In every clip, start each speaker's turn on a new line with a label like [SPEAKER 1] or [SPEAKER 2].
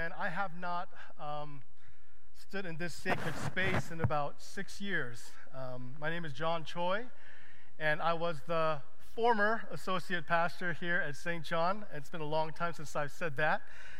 [SPEAKER 1] and I have not stood in this sacred space in about 6 years. My name is John Choi, and I was the former associate pastor here at St. John. It's been a long time since I've said that,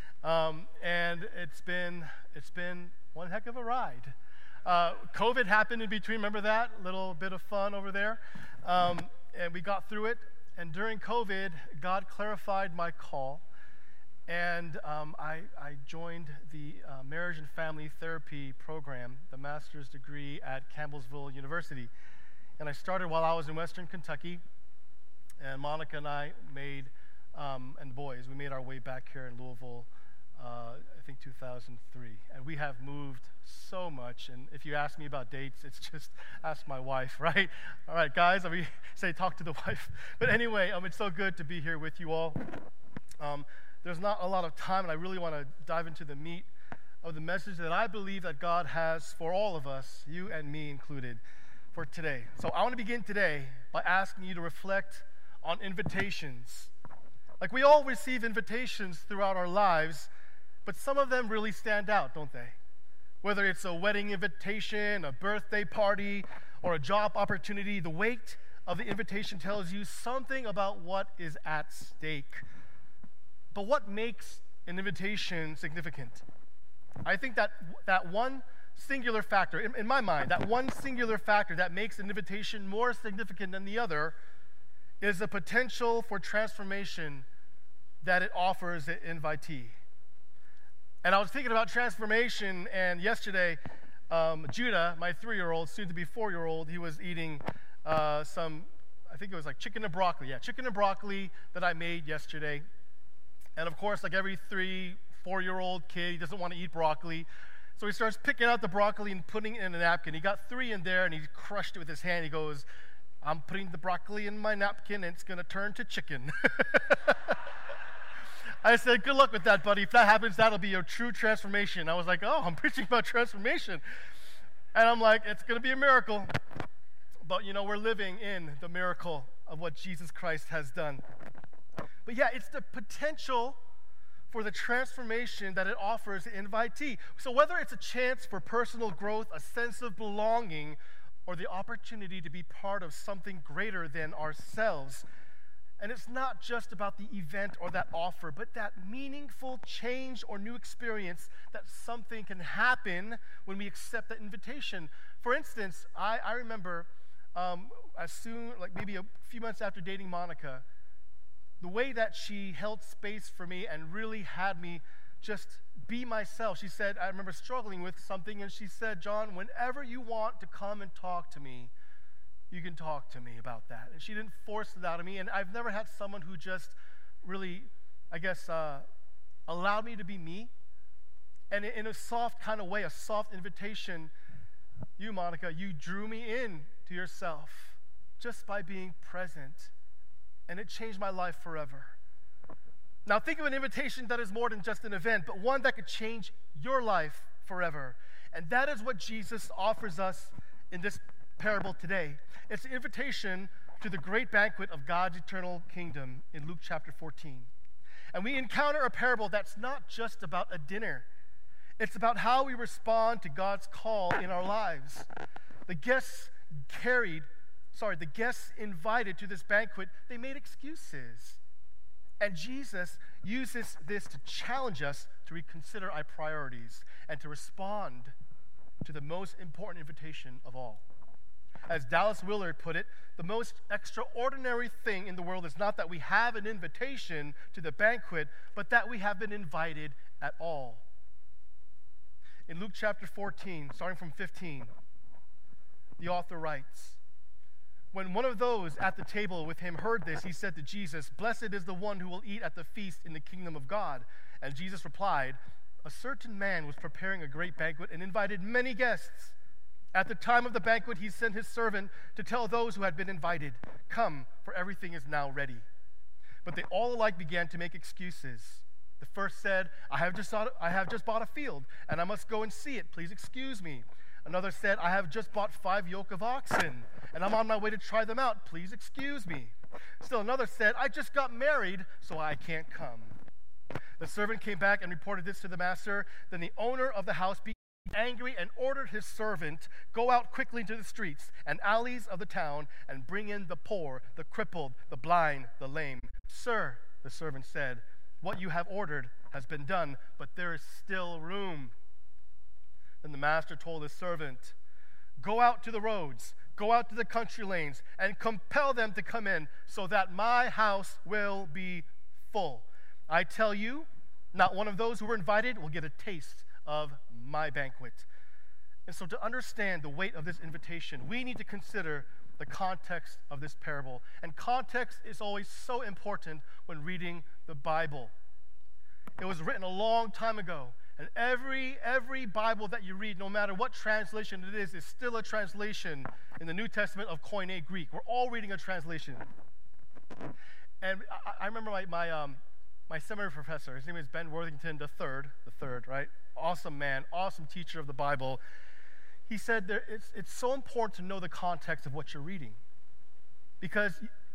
[SPEAKER 1] and it's been one heck of a ride. COVID happened in between, remember that? Little bit of fun over there, and we got through it. And during COVID, God clarified my call, and I joined the Marriage and Family Therapy program, the master's degree at Campbellsville University. And I started while I was in Western Kentucky, and Monica and I made, and the boys, we made our way back here in Louisville, I think 2003. And we have moved so much, and if you ask me about dates, it's just ask my wife, right? All right, guys, say talk to the wife. But anyway, it's so good to be here with you all. There's not a lot of time, and I really want to dive into the meat of the message that I believe that God has for all of us, you and me included, for today. So I want to begin today by asking you to reflect on invitations. Like, we all receive invitations throughout our lives, but some of them really stand out, don't they? Whether it's a wedding invitation, a birthday party, or a job opportunity, the weight of the invitation tells you something about what is at stake. But what makes an invitation significant? I think that one singular factor, in my mind, that one singular factor that makes an invitation more significant than the other is the potential for transformation that it offers the invitee. And I was thinking about transformation, and yesterday, Judah, my 3-year-old, soon-to-be 4-year-old, he was eating I think it was like chicken and broccoli. Yeah, chicken and broccoli that I made yesterday. And of course, like every 3-4-year-old kid, he doesn't want to eat broccoli. So he starts picking out the broccoli and putting it in a napkin. He got 3 in there, and he crushed it with his hand. He goes, "I'm putting the broccoli in my napkin, and it's going to turn to chicken." I said, "Good luck with that, buddy. If that happens, that'll be your true transformation." I was like, "Oh, I'm preaching about transformation." And I'm like, it's going to be a miracle. But, we're living in the miracle of what Jesus Christ has done. But yeah, it's the potential for the transformation that it offers the invitee. So whether it's a chance for personal growth, a sense of belonging, or the opportunity to be part of something greater than ourselves, and it's not just about the event or that offer, but that meaningful change or new experience that something can happen when we accept that invitation. For instance, I remember as soon, like maybe a few months after dating Monica, the way that she held space for me and really had me just be myself. She said, I remember struggling with something, and she said, "John, whenever you want to come and talk to me, you can talk to me about that." And she didn't force it out of me, and I've never had someone who just really, allowed me to be me. And in a soft kind of way, a soft invitation, you, Monica, you drew me in to yourself just by being present. And it changed my life forever. Now think of an invitation that is more than just an event, but one that could change your life forever. And that is what Jesus offers us in this parable today. It's an invitation to the great banquet of God's eternal kingdom in Luke chapter 14. And we encounter a parable that's not just about a dinner. It's about how we respond to God's call in our lives. The guests invited to this banquet, they made excuses. And Jesus uses this to challenge us to reconsider our priorities and to respond to the most important invitation of all. As Dallas Willard put it, the most extraordinary thing in the world is not that we have an invitation to the banquet, but that we have been invited at all. In Luke chapter 14, starting from 15, the author writes, "When one of those at the table with him heard this, he said to Jesus, 'Blessed is the one who will eat at the feast in the kingdom of God.' And Jesus replied, 'A certain man was preparing a great banquet and invited many guests. At the time of the banquet, he sent his servant to tell those who had been invited, "Come, for everything is now ready." But they all alike began to make excuses. The first said, I have just bought a field, and I must go and see it. Please excuse me.' Another said, 'I have just bought 5 yoke of oxen, and I'm on my way to try them out. Please excuse me.' Still another said, 'I just got married, so I can't come.' The servant came back and reported this to the master. Then the owner of the house became angry and ordered his servant, go out quickly into the streets and alleys of the town and bring in the poor, the crippled, the blind, the lame. Sir, the servant said, what you have ordered has been done, but there is still room. Then the master told his servant, go out to the roads, go out to the country lanes, and compel them to come in, so that my house will be full. I tell you, not one of those who were invited will get a taste of my banquet. And so to understand the weight of this invitation, we need to consider the context of this parable. And context is always so important when reading the Bible. It was written a long time ago, and every Bible that you read, no matter what translation it is still a translation in the New Testament of Koine Greek. We're all reading a translation. And I remember my seminary professor, his name is Ben Worthington the third, right? Awesome man, awesome teacher of the Bible. He said it's so important to know the context of what you're reading. Because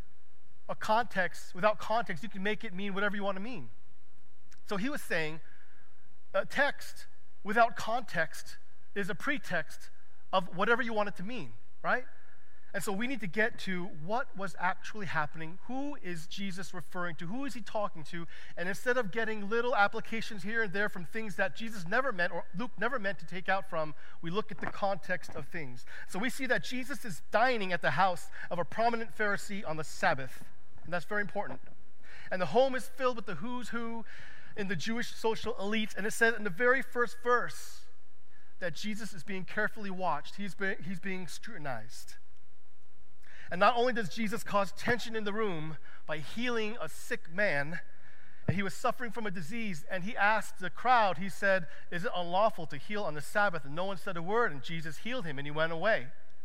[SPEAKER 1] without context, you can make it mean whatever you want to mean. So he was saying, a text without context is a pretext of whatever you want it to mean, right? And so we need to get to what was actually happening. Who is Jesus referring to? Who is he talking to? And instead of getting little applications here and there from things that Jesus never meant or Luke never meant to take out from, we look at the context of things. So we see that Jesus is dining at the house of a prominent Pharisee on the Sabbath. And that's very important. And the home is filled with the who's who in the Jewish social elite. And it says in the very first verse that Jesus is being carefully watched. He's being scrutinized. And not only does Jesus cause tension in the room by healing a sick man, and he was suffering from a disease, and he asked the crowd, he said, is it unlawful to heal on the Sabbath? And no one said a word, and Jesus healed him, and he went away.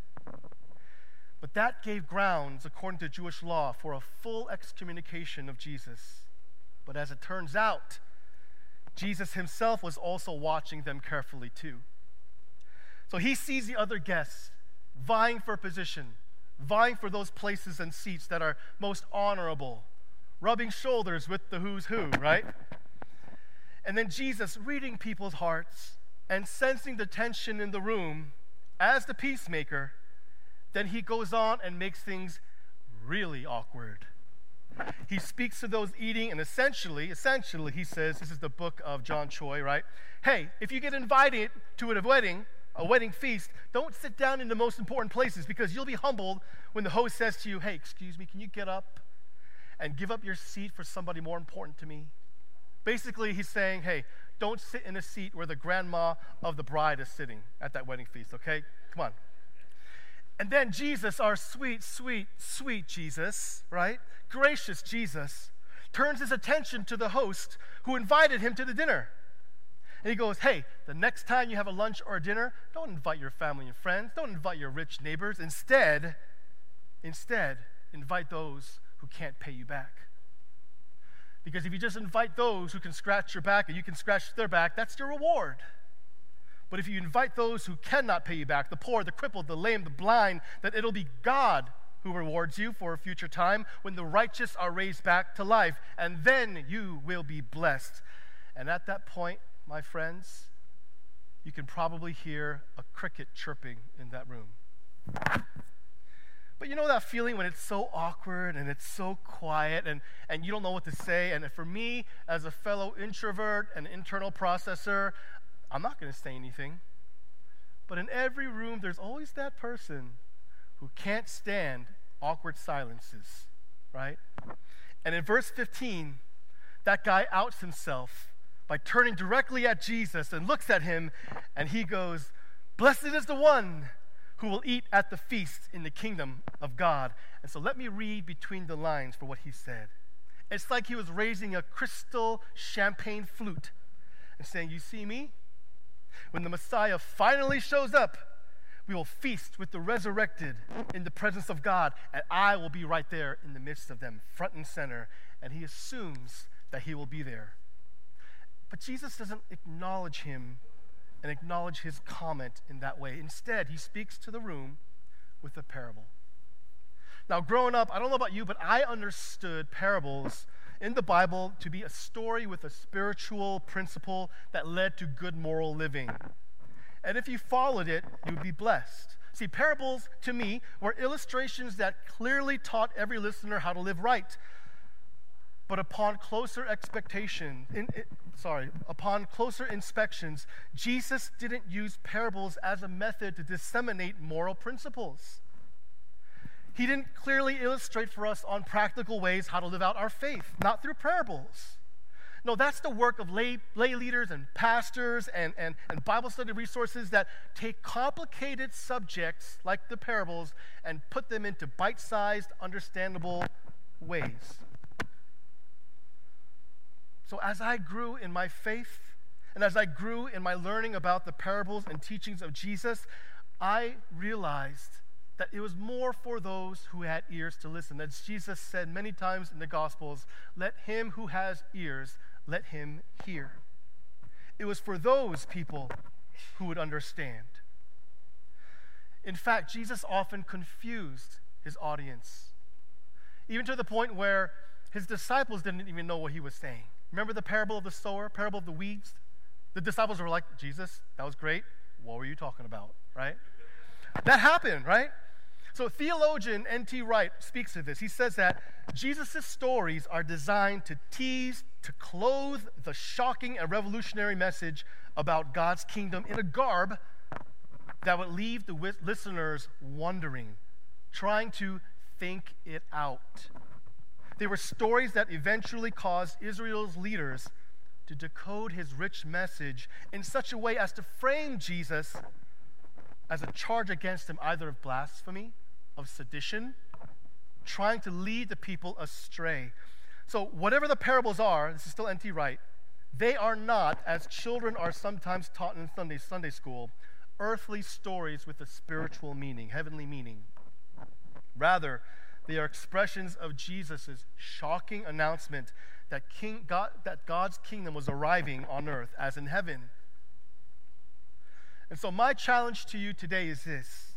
[SPEAKER 1] But that gave grounds, according to Jewish law, for a full excommunication of Jesus. But as it turns out, Jesus himself was also watching them carefully too. So he sees the other guests vying for position, vying for those places and seats that are most honorable, rubbing shoulders with the who's who, right? And then Jesus, reading people's hearts and sensing the tension in the room as the peacemaker, then he goes on and makes things really awkward. He speaks to those eating, and essentially he says, this is the book of John Choi, right? Hey, if you get invited to a wedding feast, don't sit down in the most important places, because you'll be humbled when the host says to you, hey, excuse me, can you get up and give up your seat for somebody more important to me? Basically, he's saying, hey, don't sit in a seat where the grandma of the bride is sitting at that wedding feast, okay? Come on. And then Jesus, our sweet, sweet, sweet Jesus, right? Gracious Jesus, turns his attention to the host who invited him to the dinner. And he goes, hey, the next time you have a lunch or a dinner, don't invite your family and friends. Don't invite your rich neighbors. Instead, invite those who can't pay you back. Because if you just invite those who can scratch your back and you can scratch their back, that's your reward. But if you invite those who cannot pay you back, the poor, the crippled, the lame, the blind, then it'll be God who rewards you for a future time when the righteous are raised back to life. And then you will be blessed. And at that point, my friends, you can probably hear a cricket chirping in that room. But you know that feeling when it's so awkward and it's so quiet and you don't know what to say? And for me, as a fellow introvert and internal processor, I'm not going to say anything. But in every room, there's always that person who can't stand awkward silences, right? And in verse 15, that guy outs himself by turning directly at Jesus and looks at him, and he goes, blessed is the one who will eat at the feast in the kingdom of God. And so let me read between the lines for what he said. It's like he was raising a crystal champagne flute and saying, you see me? When the Messiah finally shows up, we will feast with the resurrected in the presence of God, and I will be right there in the midst of them, front and center. And he assumes that he will be there. But Jesus doesn't acknowledge him and acknowledge his comment in that way. Instead, he speaks to the room with a parable. Now, growing up, I don't know about you, but I understood parables in the Bible to be a story with a spiritual principle that led to good moral living. And if you followed it, you would be blessed. See, parables, to me, were illustrations that clearly taught every listener how to live right. But upon closer inspections, Jesus didn't use parables as a method to disseminate moral principles. He didn't clearly illustrate for us on practical ways how to live out our faith, not through parables. No, that's the work of lay leaders and pastors and Bible study resources that take complicated subjects like the parables and put them into bite-sized, understandable ways. So as I grew in my faith and as I grew in my learning about the parables and teachings of Jesus, I realized that it was more for those who had ears to listen. As Jesus said many times in the Gospels, let him who has ears, let him hear. It was for those people who would understand. In fact, Jesus often confused his audience, even to the point where his disciples didn't even know what he was saying. Remember the parable of the sower, parable of the weeds? The disciples were like, Jesus, that was great. What were you talking about, right? That happened, right? So theologian N.T. Wright speaks of this. He says that Jesus' stories are designed to tease, to clothe the shocking and revolutionary message about God's kingdom in a garb that would leave the listeners wondering, trying to think it out. They were stories that eventually caused Israel's leaders to decode his rich message in such a way as to frame Jesus as a charge against him either of blasphemy, of sedition, trying to lead the people astray. So whatever the parables are, this is still N.T. Wright, they are not, as children are sometimes taught in Sunday school, earthly stories with a spiritual meaning, heavenly meaning. Rather, they are expressions of Jesus' shocking announcement that God's kingdom was arriving on earth as in heaven. And so my challenge to you today is this.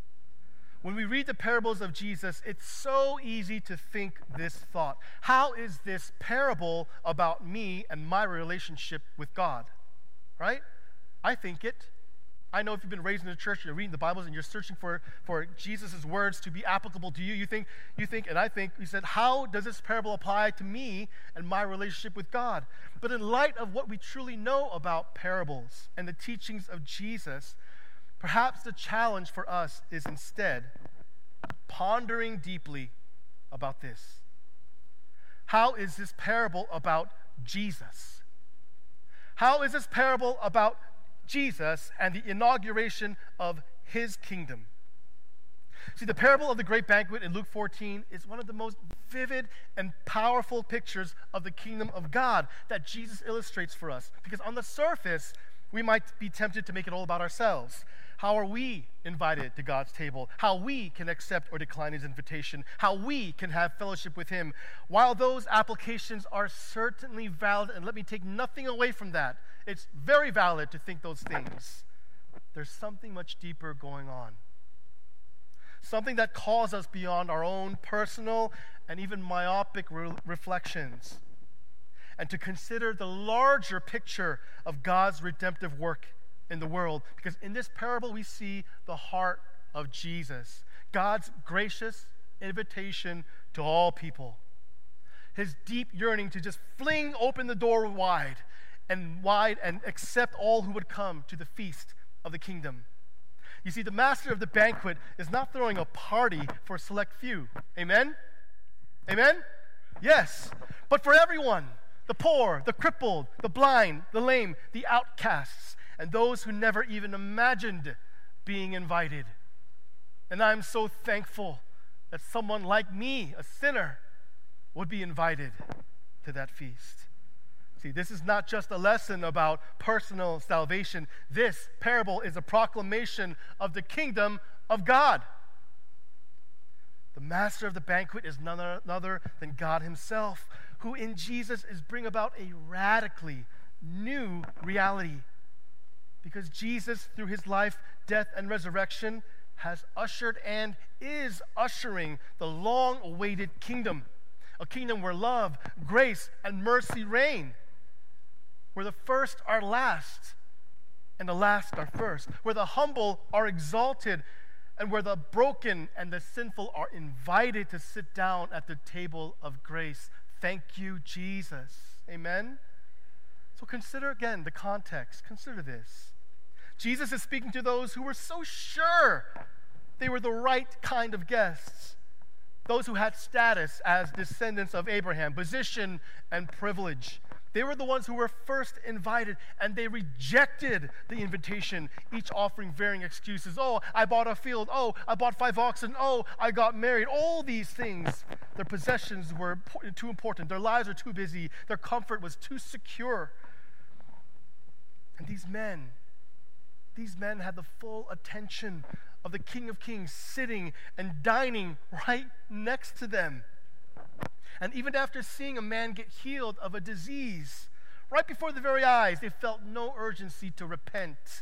[SPEAKER 1] When we read the parables of Jesus, it's so easy to think this thought. How is this parable about me and my relationship with God? Right? I think it. I know if you've been raised in the church, you're reading the Bibles and you're searching for Jesus' words to be applicable to you. You think, and I think, you said, how does this parable apply to me and my relationship with God? But in light of what we truly know about parables and the teachings of Jesus, perhaps the challenge for us is instead pondering deeply about this. How is this parable about Jesus? How is this parable about Jesus and the inauguration of his kingdom? See, the parable of the great banquet in Luke 14 is one of the most vivid and powerful pictures of the kingdom of God that Jesus illustrates for us. Because on the surface, we might be tempted to make it all about ourselves. How are we invited to God's table? How we can accept or decline his invitation? How we can have fellowship with him? While those applications are certainly valid, and let me take nothing away from that, it's very valid to think those things. There's something much deeper going on. Something that calls us beyond our own personal and even myopic reflections, and to consider the larger picture of God's redemptive work in the world. Because in this parable we see the heart of Jesus, God's gracious invitation to all people, his deep yearning to just fling open the door wide and accept all who would come to the feast of the kingdom. You see, the master of the banquet is not throwing a party for a select few. Amen? Amen? Yes. But for everyone, the poor, the crippled, the blind, the lame, the outcasts, and those who never even imagined being invited. And I'm so thankful that someone like me, a sinner, would be invited to that feast. See, this is not just a lesson about personal salvation. This parable is a proclamation of the kingdom of God. The master of the banquet is none other than God himself, who in Jesus is bring about a radically new reality. Because Jesus, through his life, death, and resurrection, has ushered and is ushering the long-awaited kingdom, A kingdom where love, grace, and mercy reign. Where the first are last and the last are first. Where the humble are exalted and where the broken and the sinful are invited to sit down at the table of grace. Thank you, Jesus. Amen? So consider again the context. Consider this. Jesus is speaking to those who were so sure they were the right kind of guests. Those who had status as descendants of Abraham, position and privilege. They were the ones who were first invited, and they rejected the invitation, each offering varying excuses. Oh, I bought a field. Oh, I bought 5 oxen. Oh, I got married. All these things. Their possessions were too important. Their lives were too busy. Their comfort was too secure. And these men had the full attention of the King of Kings sitting and dining right next to them. And even after seeing a man get healed of a disease, right before their very eyes, they felt no urgency to repent.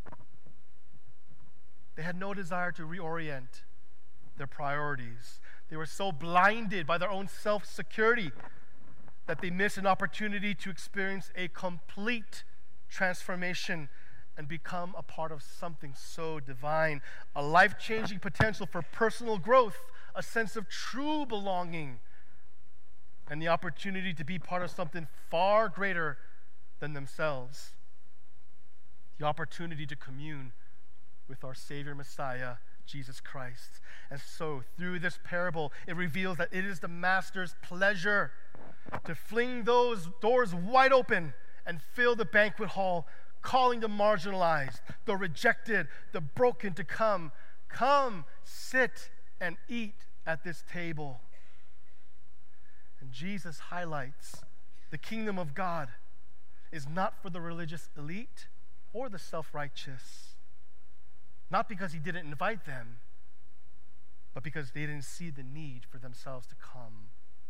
[SPEAKER 1] They had no desire to reorient their priorities. They were so blinded by their own self-security that they missed an opportunity to experience a complete transformation and become a part of something so divine, a life-changing potential for personal growth, a sense of true belonging, and the opportunity to be part of something far greater than themselves. The opportunity to commune with our Savior Messiah, Jesus Christ. And so, through this parable, it reveals that it is the Master's pleasure to fling those doors wide open and fill the banquet hall, calling the marginalized, the rejected, the broken to come. Come, sit, and eat at this table. And Jesus highlights the kingdom of God is not for the religious elite or the self-righteous. Not because he didn't invite them, but because they didn't see the need for themselves to come.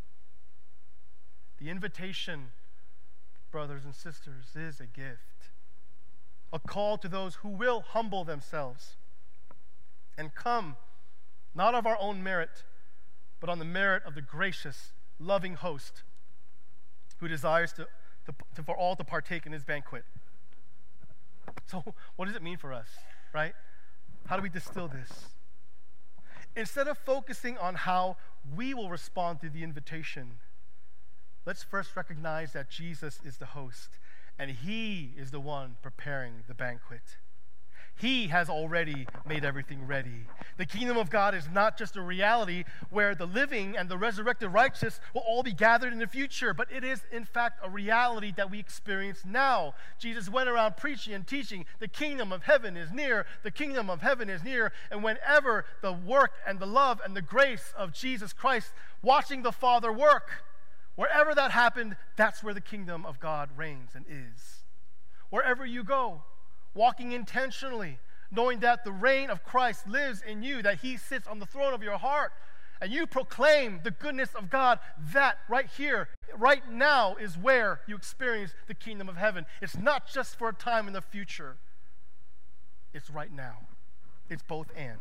[SPEAKER 1] The invitation, brothers and sisters, is a gift. A call to those who will humble themselves and come, not of our own merit, but on the merit of the gracious, loving host who desires for all to partake in his banquet. So what does it mean for us, right? How do we distill this? Instead of focusing on how we will respond to the invitation, let's first recognize that Jesus is the host and he is the one preparing the banquet. He has already made everything ready. The kingdom of God is not just a reality where the living and the resurrected righteous will all be gathered in the future, but it is, in fact, a reality that we experience now. Jesus went around preaching and teaching, the kingdom of heaven is near, the kingdom of heaven is near, and whenever the work and the love and the grace of Jesus Christ, watching the Father work, wherever that happened, that's where the kingdom of God reigns and is. Wherever you go, walking intentionally, knowing that the reign of Christ lives in you, that he sits on the throne of your heart, and you proclaim the goodness of God, that right here, right now is where you experience the kingdom of heaven. It's not just for a time in the future. It's right now. It's both and.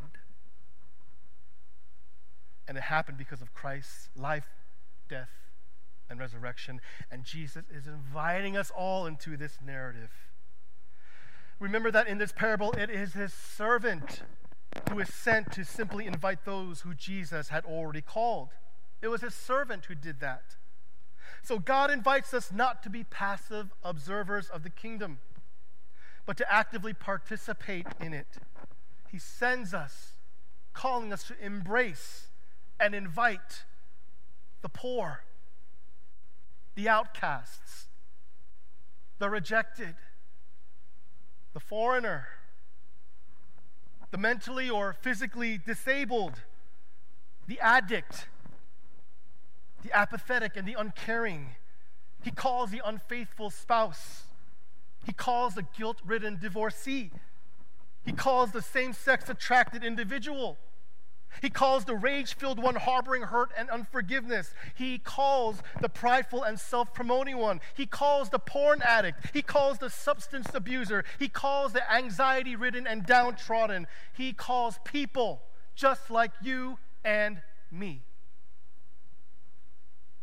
[SPEAKER 1] And it happened because of Christ's life, death, and resurrection. And Jesus is inviting us all into this narrative. Remember that in this parable, it is his servant who is sent to simply invite those who Jesus had already called. It was his servant who did that. So God invites us not to be passive observers of the kingdom, but to actively participate in it. He sends us, calling us to embrace and invite the poor, the outcasts, the rejected, the foreigner, the mentally or physically disabled, the addict, the apathetic and the uncaring. He calls the unfaithful spouse. He calls the guilt-ridden divorcee. He calls the same-sex attracted individual. He calls the rage-filled one harboring hurt and unforgiveness. He calls the prideful and self-promoting one. He calls the porn addict. He calls the substance abuser. He calls the anxiety-ridden and downtrodden. He calls people just like you and me.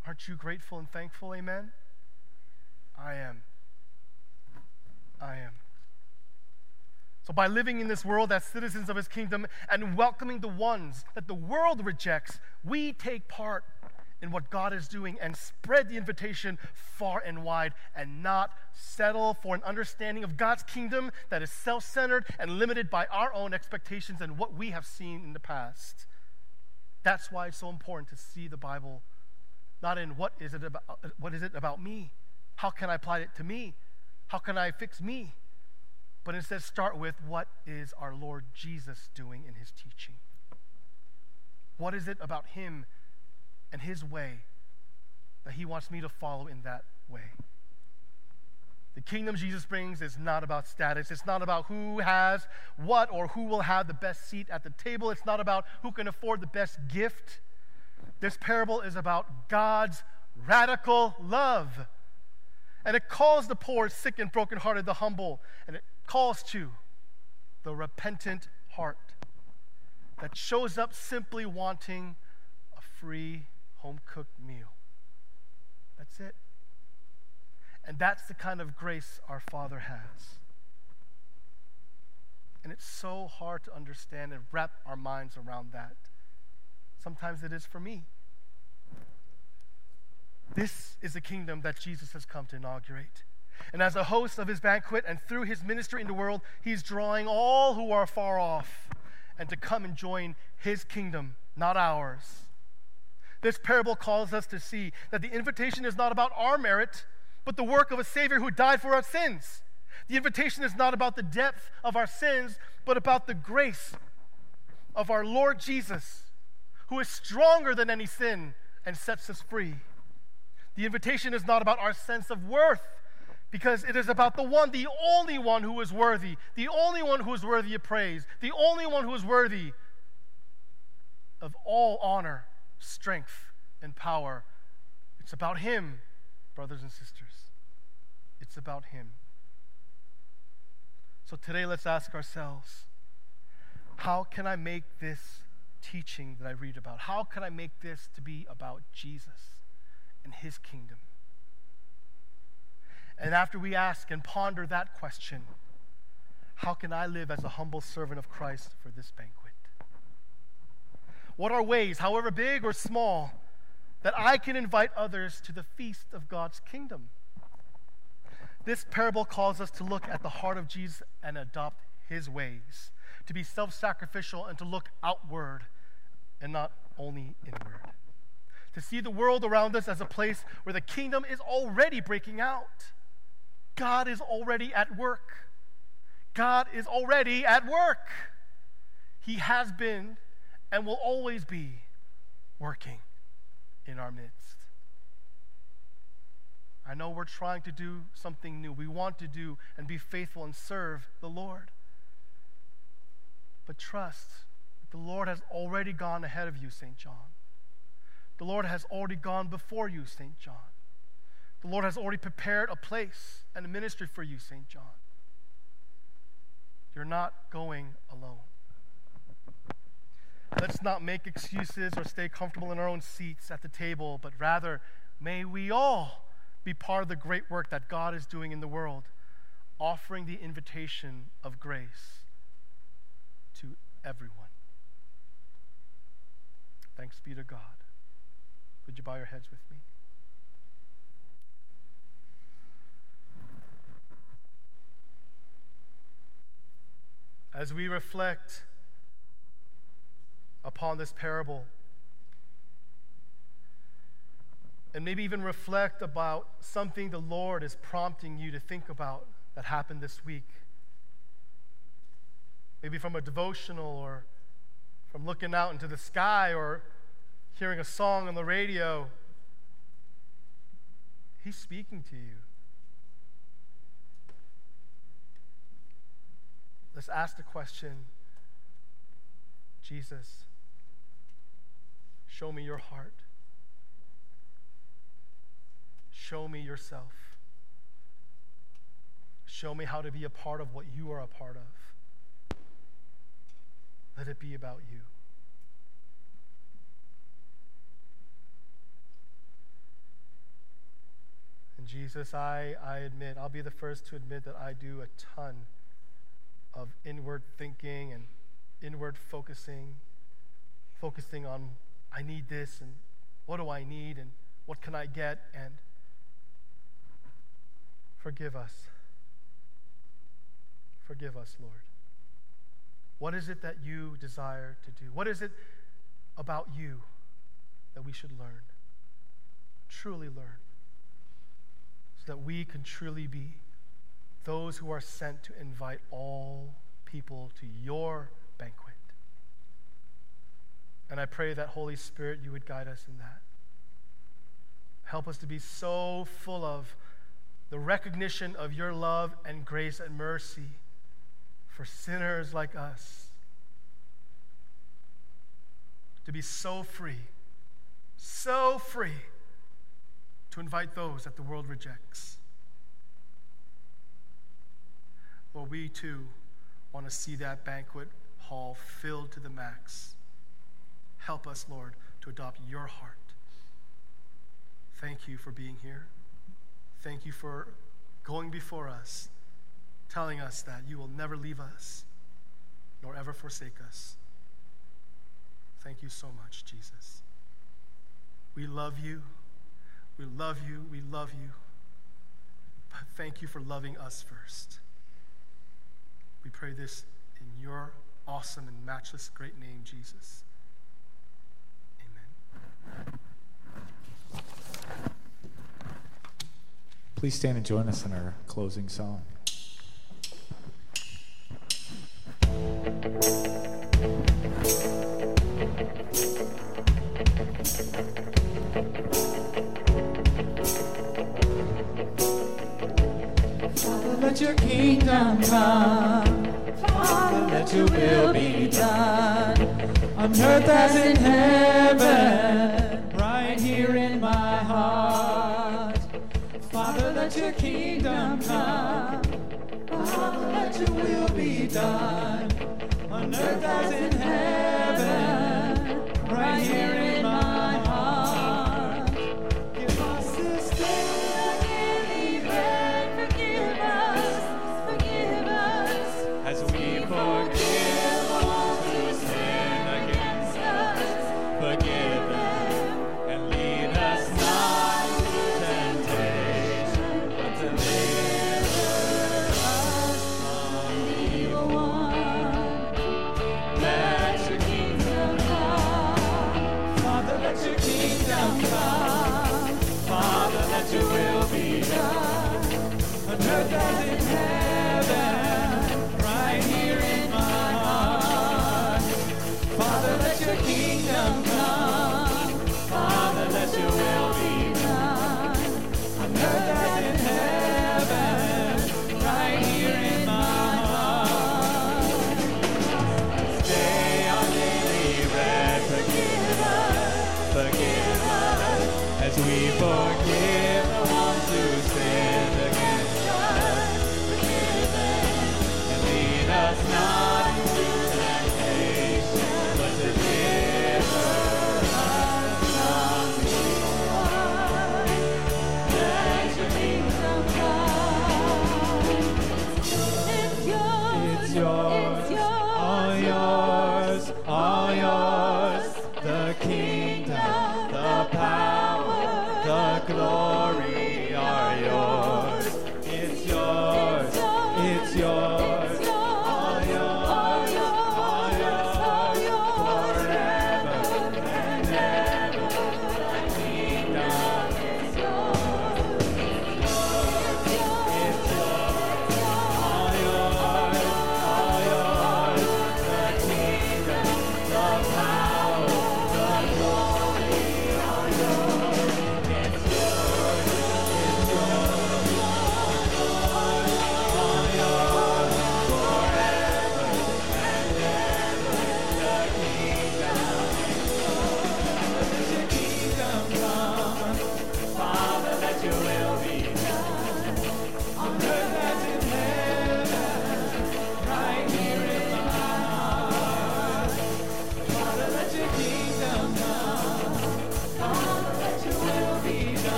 [SPEAKER 1] Aren't you grateful and thankful? Amen? I am. So by living in this world as citizens of his kingdom and welcoming the ones that the world rejects, we take part in what God is doing and spread the invitation far and wide and not settle for an understanding of God's kingdom that is self-centered and limited by our own expectations and what we have seen in the past. That's why it's so important to see the Bible not in what is it about me? How can I apply it to me? How can I fix me? But instead start with what is our Lord Jesus doing in his teaching? What is it about him and his way that he wants me to follow in that way? The kingdom Jesus brings is not about status. It's not about who has what or who will have the best seat at the table. It's not about who can afford the best gift. This parable is about God's radical love. And it calls the poor, sick, and brokenhearted, the humble. And it calls to the repentant heart that shows up simply wanting a free home-cooked meal. That's it. And that's the kind of grace our Father has. And it's so hard to understand and wrap our minds around that. Sometimes it is for me. This is the kingdom that Jesus has come to inaugurate. And as a host of his banquet and through his ministry in the world, he's drawing all who are far off and to come and join his kingdom, not ours. This parable calls us to see that the invitation is not about our merit, but the work of a Savior who died for our sins. The invitation is not about the depth of our sins, but about the grace of our Lord Jesus, who is stronger than any sin and sets us free. The invitation is not about our sense of worth, because it is about the one, the only one who is worthy, the only one who is worthy of praise, the only one who is worthy of all honor, strength, and power. It's about him, brothers and sisters. It's about him. So today let's ask ourselves, how can I make this teaching that I read about, how can I make this to be about Jesus and his kingdom? And after we ask and ponder that question, how can I live as a humble servant of Christ for this banquet? What are ways, however big or small, that I can invite others to the feast of God's kingdom? This parable calls us to look at the heart of Jesus and adopt his ways, to be self-sacrificial and to look outward and not only inward. To see the world around us as a place where the kingdom is already breaking out. God is already at work. God is already at work. He has been and will always be working in our midst. I know we're trying to do something new. We want to do and be faithful and serve the Lord. But trust that the Lord has already gone ahead of you, St. John. The Lord has already gone before you, St. John. The Lord has already prepared a place and a ministry for you, St. John. You're not going alone. Let's not make excuses or stay comfortable in our own seats at the table, but rather, may we all be part of the great work that God is doing in the world, offering the invitation of grace to everyone. Thanks be to God. Would you bow your heads with me? As we reflect upon this parable, and maybe even reflect about something the Lord is prompting you to think about that happened this week, maybe from a devotional or from looking out into the sky or hearing a song on the radio, he's speaking to you. Let's ask the question, Jesus, show me your heart. Show me yourself. Show me how to be a part of what you are a part of. Let it be about you. And Jesus, I admit, I'll be the first to admit that I do a ton of inward thinking and inward focusing on I need this and what do I need and what can I get, and forgive us. Forgive us, Lord. What is it that you desire to do? What is it about you that we should learn? Truly learn. So that we can truly be those who are sent to invite all people to your banquet. And I pray that, Holy Spirit, you would guide us in that. Help us to be so full of the recognition of your love and grace and mercy for sinners like us. To be so free to invite those that the world rejects. Lord, we too want to see that banquet hall filled to the max. Help us, Lord, to adopt your heart. Thank you for being here. Thank you for going before us, telling us that you will never leave us, nor ever forsake us. Thank you so much, Jesus. We love you. We love you. We love you. But thank you for loving us first. We pray this in your awesome and matchless great name, Jesus. Amen.
[SPEAKER 2] Please stand and join us in our closing song.
[SPEAKER 3] Father, let your kingdom come. Father, let your will be done. On earth as in heaven, right here in my heart. Father, let your kingdom come. Father, let your will be done. On earth as in heaven, right here in my heart. Give us this day our daily bread. Forgive us, as we forgive all who sin against us. Forgive them, and lead us not into temptation, but deliver us from evil one. Let your kingdom come. Father, let your kingdom come. Father, let your will be done. On earth as in heaven, right here in my heart. Father, let your kingdom come. Father, let your will be done. On earth as in heaven, right here in my heart. This day our daily bread. Forgive us, as we forgive the ones who sin against us. Forgive them, and lead us not into temptation, but deliver us from evil one. Let your kingdom come. It's yours, all yours, all yours. The kingdom, the power, the glory are yours. It's yours, it's yours, all yours, all yours, forever and ever. The kingdom is yours, it's yours, all yours, all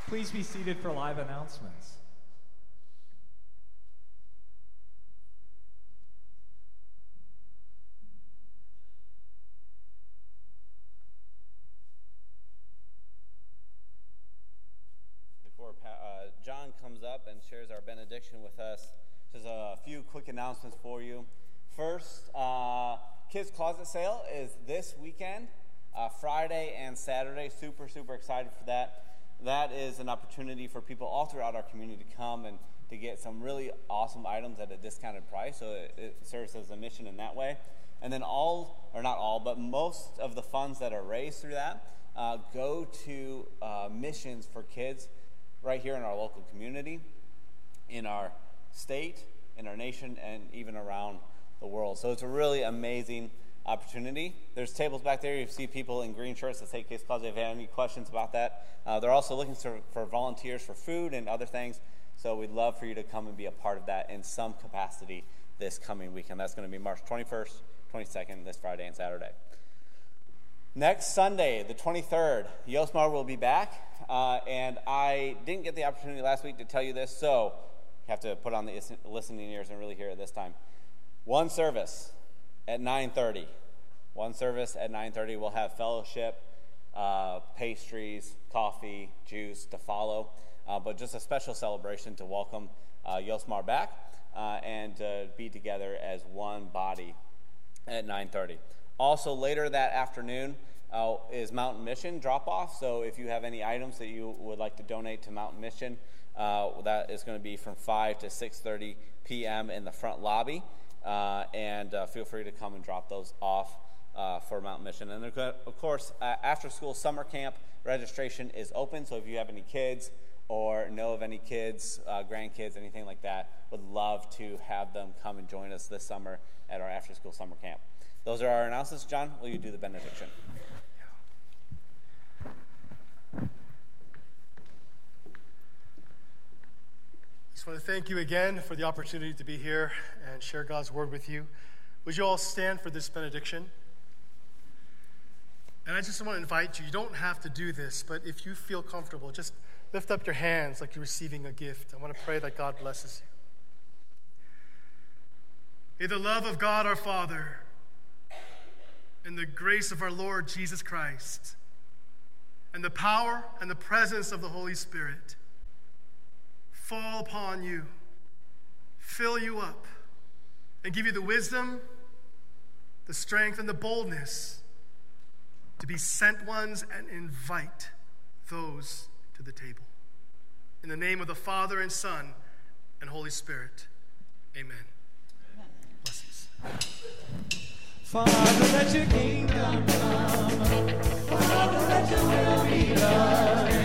[SPEAKER 2] Please be seated for live announcements.
[SPEAKER 4] Before John comes up and shares our benediction with us, just a few quick announcements for you. First, Kids Closet Sale is this weekend, Friday and Saturday. Super excited for that. That is an opportunity for people all throughout our community to come and to get some really awesome items at a discounted price. So it serves as a mission in that way. And then most of the funds that are raised through that go to missions for kids right here in our local community, in our state, in our nation, and even around the world. So it's a really amazing opportunity. There's tables back there. You see people in green shirts that say Kids Closet. If you have any questions about that, they're also looking for volunteers for food and other things. So we'd love for you to come and be a part of that in some capacity this coming weekend. That's going to be March 21st, 22nd, this Friday and Saturday. Next Sunday, the 23rd, Yosmar will be back. And I didn't get the opportunity last week to tell you this, so you have to put on the listening ears and really hear it this time. One service at 9:30. One service at 9:30. We'll have fellowship, pastries, coffee, juice to follow. But just a special celebration to welcome Yosmar back and to be together as one body at 9:30. Also, later that afternoon is Mountain Mission drop-off. So if you have any items that you would like to donate to Mountain Mission, that is going to be from 5 to 6:30 p.m. in the front lobby. And feel free to come and drop those off for Mountain Mission. And of course, after-school summer camp registration is open. So if you have any kids or know of any kids, grandkids, anything like that, would love to have them come and join us this summer at our after-school summer camp. Those are our announcements. John, will you do the benediction?
[SPEAKER 1] I just want to thank you again for the opportunity to be here and share God's word with you. Would you all stand for this benediction? And I just want to invite you don't have to do this, but if you feel comfortable, just lift up your hands like you're receiving a gift. I want to pray that God blesses you. May the love of God our Father and the grace of our Lord Jesus Christ and the power and the presence of the Holy Spirit fall upon you, fill you up, and give you the wisdom, the strength, and the boldness to be sent ones and invite those to the table. In the name of the Father and Son and Holy Spirit, amen. Blessings.
[SPEAKER 3] Father, let your kingdom come. Father, let your will be done.